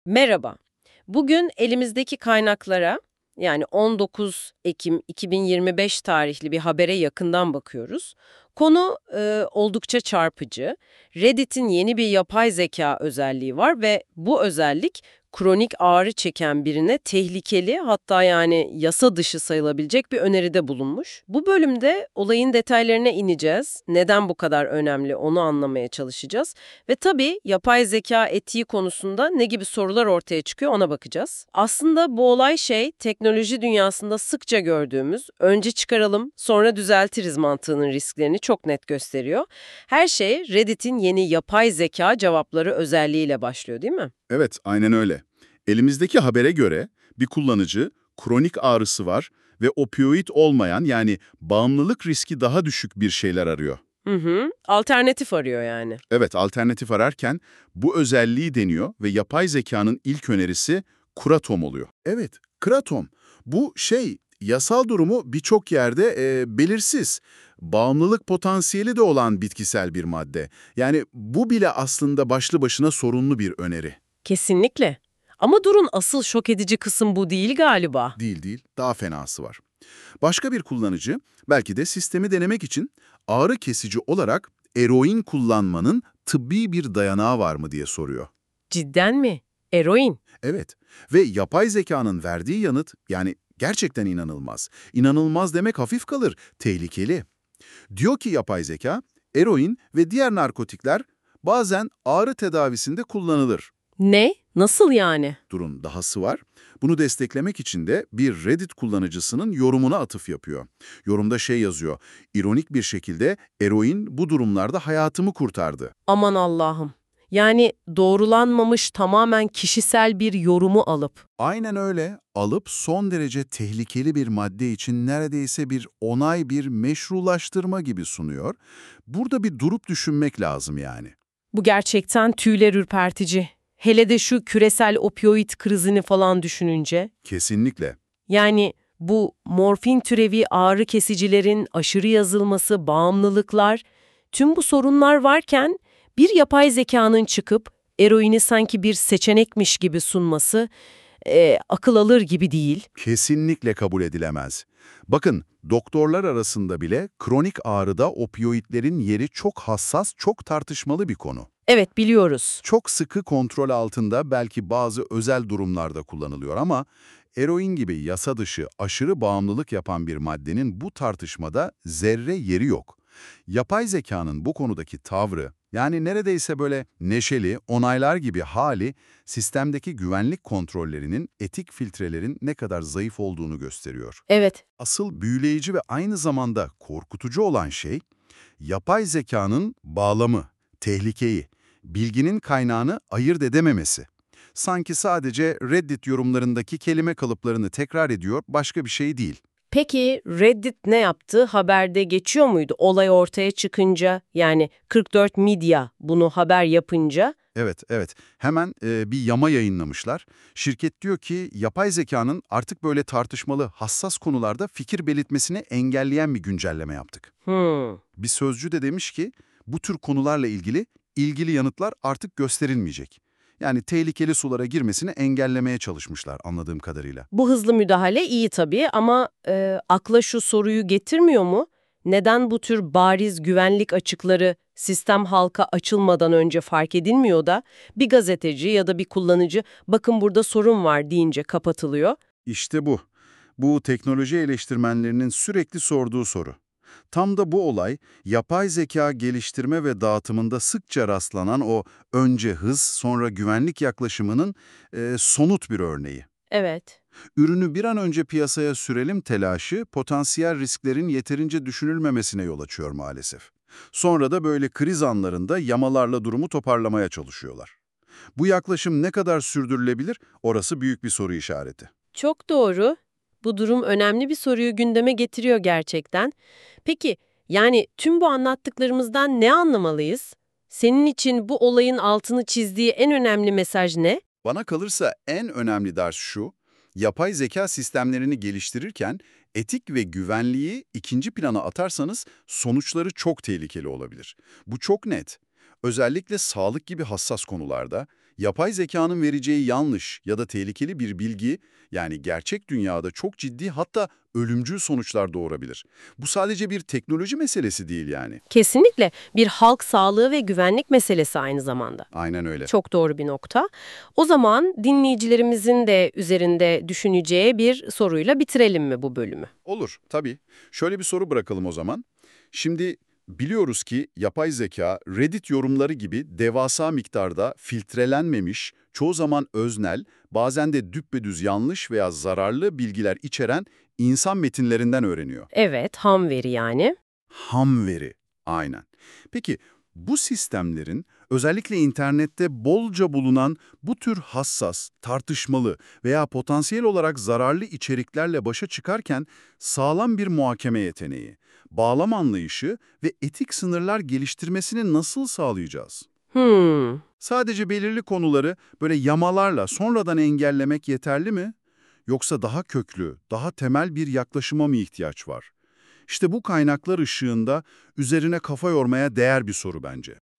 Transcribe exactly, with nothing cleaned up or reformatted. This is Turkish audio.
Merhaba. Bugün elimizdeki kaynaklara, yani on dokuz Ekim iki bin yirmi beş tarihli bir habere yakından bakıyoruz. Konu e, oldukça çarpıcı. Reddit'in yeni bir yapay zeka özelliği var ve bu özellik kronik ağrı çeken birine tehlikeli, hatta yani yasa dışı sayılabilecek bir öneride bulunmuş. Bu bölümde olayın detaylarına ineceğiz. Neden bu kadar önemli onu anlamaya çalışacağız. Ve tabii yapay zeka etiği konusunda ne gibi sorular ortaya çıkıyor ona bakacağız. Aslında bu olay şey, teknoloji dünyasında sıkça gördüğümüz önce çıkaralım sonra düzeltiriz mantığının risklerini çok net gösteriyor. Her şey Reddit'in yeni yapay zeka cevapları özelliğiyle başlıyor, değil mi? Evet, aynen öyle. Elimizdeki habere göre bir kullanıcı kronik ağrısı var ve opioid olmayan yani bağımlılık riski daha düşük bir şeyler arıyor. Hı hı. Alternatif arıyor yani. Evet, alternatif ararken bu özelliği deniyor ve yapay zekanın ilk önerisi Kratom oluyor. Evet, Kratom. Bu şey, yasal durumu birçok yerde e, belirsiz. Bağımlılık potansiyeli de olan bitkisel bir madde. Yani bu bile aslında başlı başına sorunlu bir öneri. Kesinlikle. Ama durun, asıl şok edici kısım bu değil galiba. Değil değil, daha fenası var. Başka bir kullanıcı belki de sistemi denemek için ağrı kesici olarak eroin kullanmanın tıbbi bir dayanağı var mı diye soruyor. Cidden mi? Eroin. Evet ve yapay zekanın verdiği yanıt yani gerçekten inanılmaz. İnanılmaz demek hafif kalır, tehlikeli. Diyor ki yapay zeka, eroin ve diğer narkotikler bazen ağrı tedavisinde kullanılır. Ne? Nasıl yani? Durun, dahası var. Bunu desteklemek için de bir Reddit kullanıcısının yorumuna atıf yapıyor. Yorumda şey yazıyor, ironik bir şekilde eroin bu durumlarda hayatımı kurtardı. Aman Allah'ım. Yani doğrulanmamış tamamen kişisel bir yorumu alıp. Aynen öyle, alıp son derece tehlikeli bir madde için neredeyse bir onay, bir meşrulaştırma gibi sunuyor. Burada bir durup düşünmek lazım yani. Bu gerçekten tüyler ürpertici. Hele de şu küresel opioid krizini falan düşününce. Kesinlikle. Yani bu morfin türevi ağrı kesicilerin aşırı yazılması, bağımlılıklar, tüm bu sorunlar varken bir yapay zekanın çıkıp eroini sanki bir seçenekmiş gibi sunması e, akıl alır gibi değil. Kesinlikle kabul edilemez. Bakın, doktorlar arasında bile kronik ağrıda opioidlerin yeri çok hassas, çok tartışmalı bir konu. Evet, biliyoruz. Çok sıkı kontrol altında belki bazı özel durumlarda kullanılıyor ama eroin gibi yasa dışı, aşırı bağımlılık yapan bir maddenin bu tartışmada zerre yeri yok. Yapay zekanın bu konudaki tavrı, yani neredeyse böyle neşeli, onaylar gibi hali, sistemdeki güvenlik kontrollerinin, etik filtrelerin ne kadar zayıf olduğunu gösteriyor. Evet. Asıl büyüleyici ve aynı zamanda korkutucu olan şey, yapay zekanın bağlamı, tehlikeyi, bilginin kaynağını ayırt edememesi. Sanki sadece Reddit yorumlarındaki kelime kalıplarını tekrar ediyor, başka bir şey değil. Peki Reddit ne yaptı? Haberde geçiyor muydu? Olay ortaya çıkınca, yani kırk dört Media bunu haber yapınca. Evet, evet. Hemen e, bir yama yayınlamışlar. Şirket diyor ki yapay zekanın artık böyle tartışmalı, hassas konularda fikir belirtmesini engelleyen bir güncelleme yaptık. Hmm. Bir sözcü de demiş ki bu tür konularla ilgili ilgili yanıtlar artık gösterilmeyecek. Yani tehlikeli sulara girmesini engellemeye çalışmışlar anladığım kadarıyla. Bu hızlı müdahale iyi tabii ama e, akla şu soruyu getirmiyor mu? Neden bu tür bariz güvenlik açıkları sistem halka açılmadan önce fark edilmiyor da bir gazeteci ya da bir kullanıcı bakın burada sorun var deyince kapatılıyor? İşte bu. Bu teknoloji eleştirmenlerinin sürekli sorduğu soru. Tam da bu olay, yapay zeka geliştirme ve dağıtımında sıkça rastlanan o önce hız sonra güvenlik yaklaşımının e, somut bir örneği. Evet. Ürünü bir an önce piyasaya sürelim telaşı, potansiyel risklerin yeterince düşünülmemesine yol açıyor maalesef. Sonra da böyle kriz anlarında yamalarla durumu toparlamaya çalışıyorlar. Bu yaklaşım ne kadar sürdürülebilir, orası büyük bir soru işareti. Çok doğru. Bu durum önemli bir soruyu gündeme getiriyor gerçekten. Peki, yani tüm bu anlattıklarımızdan ne anlamalıyız? Senin için bu olayın altını çizdiği en önemli mesaj ne? Bana kalırsa en önemli ders şu, yapay zeka sistemlerini geliştirirken etik ve güvenliği ikinci plana atarsanız sonuçları çok tehlikeli olabilir. Bu çok net. Özellikle sağlık gibi hassas konularda Yapay zekanın vereceği yanlış ya da tehlikeli bir bilgi, yani gerçek dünyada çok ciddi hatta ölümcül sonuçlar doğurabilir. Bu sadece bir teknoloji meselesi değil yani. Kesinlikle bir halk sağlığı ve güvenlik meselesi aynı zamanda. Aynen öyle. Çok doğru bir nokta. O zaman dinleyicilerimizin de üzerinde düşüneceği bir soruyla bitirelim mi bu bölümü? Olur, tabii. Şöyle bir soru bırakalım o zaman. Şimdi biliyoruz ki yapay zeka, Reddit yorumları gibi devasa miktarda filtrelenmemiş, çoğu zaman öznel, bazen de düppedüz yanlış veya zararlı bilgiler içeren insan metinlerinden öğreniyor. Evet, ham veri yani. Ham veri, aynen. Peki bu sistemlerin özellikle internette bolca bulunan bu tür hassas, tartışmalı veya potansiyel olarak zararlı içeriklerle başa çıkarken sağlam bir muhakeme yeteneği, bağlam anlayışı ve etik sınırlar geliştirmesini nasıl sağlayacağız? Hmm. Sadece belirli konuları böyle yamalarla sonradan engellemek yeterli mi? Yoksa daha köklü, daha temel bir yaklaşıma mı ihtiyaç var? İşte bu kaynaklar ışığında üzerine kafa yormaya değer bir soru bence.